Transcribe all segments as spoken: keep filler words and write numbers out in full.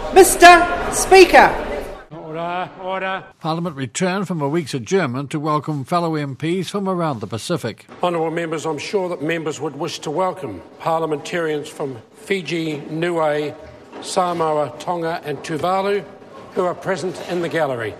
Mister Speaker. Order, order. Parliament returned from a week's adjournment to welcome fellow M Ps from around the Pacific. Honourable members, I'm sure that members would wish to welcome parliamentarians from Fiji, Niue, Samoa, Tonga and Tuvalu who are present in the gallery.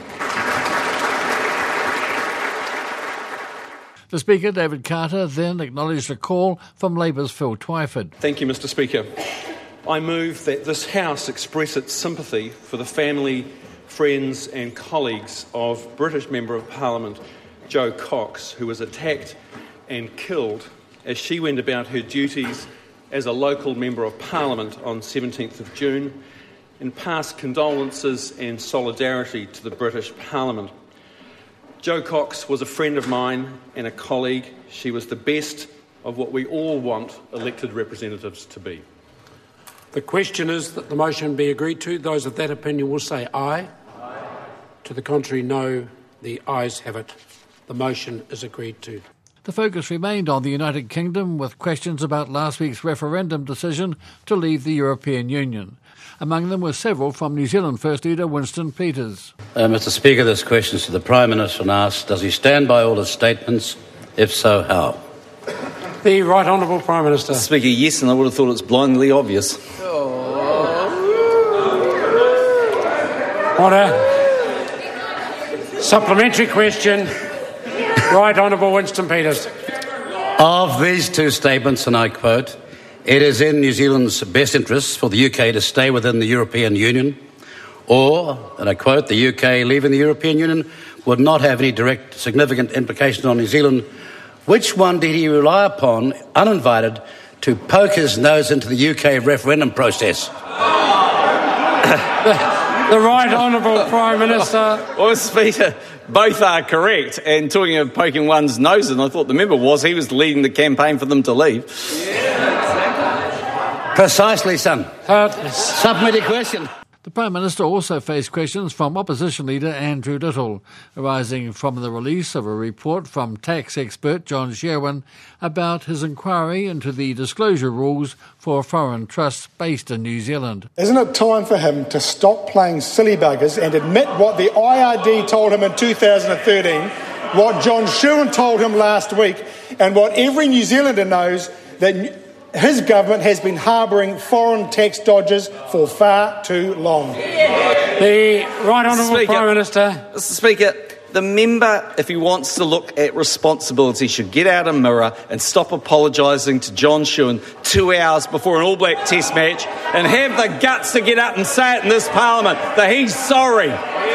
The Speaker, David Carter, then acknowledged a call from Labour's Phil Twyford. Thank you, Mister Speaker. I move that this House express its sympathy for the family, friends and colleagues of British Member of Parliament Jo Cox, who was attacked and killed as she went about her duties as a local Member of Parliament on seventeenth of June, and pass condolences and solidarity to the British Parliament. Jo Cox was a friend of mine and a colleague. She was the best of what we all want elected representatives to be. The question is that the motion be agreed to. Those of that opinion will say aye. Aye. To the contrary, no. The ayes have it. The motion is agreed to. The focus remained on the United Kingdom with questions about last week's referendum decision to leave the European Union. Among them were several from New Zealand First Leader Winston Peters. Uh, Mister Speaker, this question is to the Prime Minister and asks, does he stand by all his statements? If so, how? The Right Honourable Prime Minister. Mister Speaker, yes, and I would have thought it's blindly obvious. Order. Supplementary question. Right Honourable Winston Peters. Of these two statements, and I quote, it is in New Zealand's best interests for the U K to stay within the European Union, or, and I quote, the U K leaving the European Union would not have any direct significant implications on New Zealand. Which one did he rely upon, uninvited, to poke his nose into the U K referendum process? the, the Right Honourable Prime Minister. Well, Mister Speaker, both are correct. And talking of poking one's nose in, I thought the member was, he was leading the campaign for them to leave. Yeah, precisely, son. Uh, Submitted question. The Prime Minister also faced questions from Opposition Leader Andrew Little, arising from the release of a report from tax expert John Sherwin about his inquiry into the disclosure rules for foreign trusts based in New Zealand. Isn't it time for him to stop playing silly buggers and admit what the I R D told him in two thousand thirteen, what John Sherwin told him last week, and what every New Zealander knows, that his government has been harbouring foreign tax dodgers for far too long? The Right Honourable Speaker, Prime Minister. Mister Speaker, the member, if he wants to look at responsibility, should get out a mirror and stop apologising to John Sherwin two hours before an All Black Test match and have the guts to get up and say it in this Parliament that he's sorry.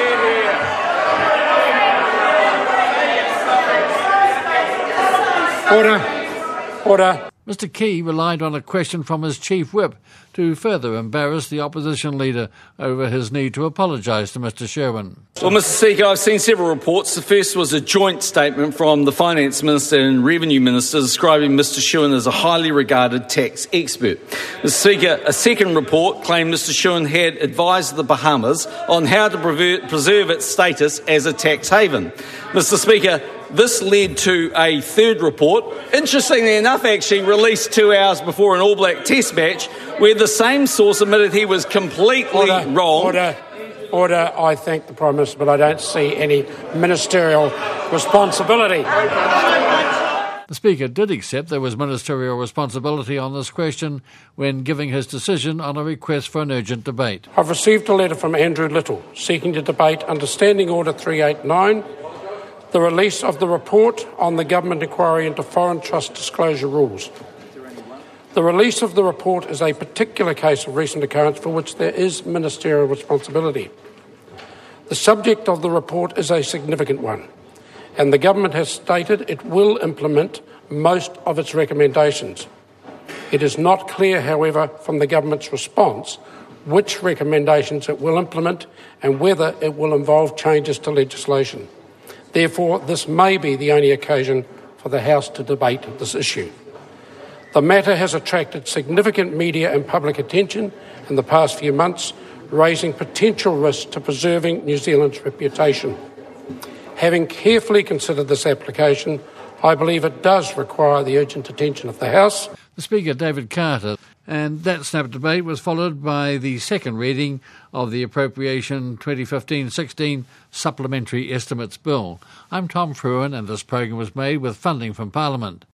Order. Order. Mister Key relied on a question from his chief whip to further embarrass the opposition leader over his need to apologise to Mister Sherwin. Well, Mister Speaker, I've seen several reports. The first was a joint statement from the Finance Minister and Revenue Minister describing Mister Sherwin as a highly regarded tax expert. Mister Speaker, a second report claimed Mister Sherwin had advised the Bahamas on how to preserve its status as a tax haven. Mister Speaker, this led to a third report, interestingly enough actually released two hours before an All Black Test match, where the same source admitted he was completely order, wrong. Order, order. I thank the Prime Minister, but I don't see any ministerial responsibility. The Speaker did accept there was ministerial responsibility on this question when giving his decision on a request for an urgent debate. I've received a letter from Andrew Little seeking to debate under Standing Order three eighty-nine, the release of the report on the government inquiry into foreign trust disclosure rules. The release of the report is a particular case of recent occurrence for which there is ministerial responsibility. The subject of the report is a significant one, and the government has stated it will implement most of its recommendations. It is not clear, however, from the government's response which recommendations it will implement and whether it will involve changes to legislation. Therefore, this may be the only occasion for the House to debate this issue. The matter has attracted significant media and public attention in the past few months, raising potential risks to preserving New Zealand's reputation. Having carefully considered this application, I believe it does require the urgent attention of the House. The Speaker, David Carter, And that snap debate was followed by the second reading of the Appropriation twenty fifteen sixteen Supplementary Estimates Bill. I'm Tom Fruin, and this program was made with funding from Parliament.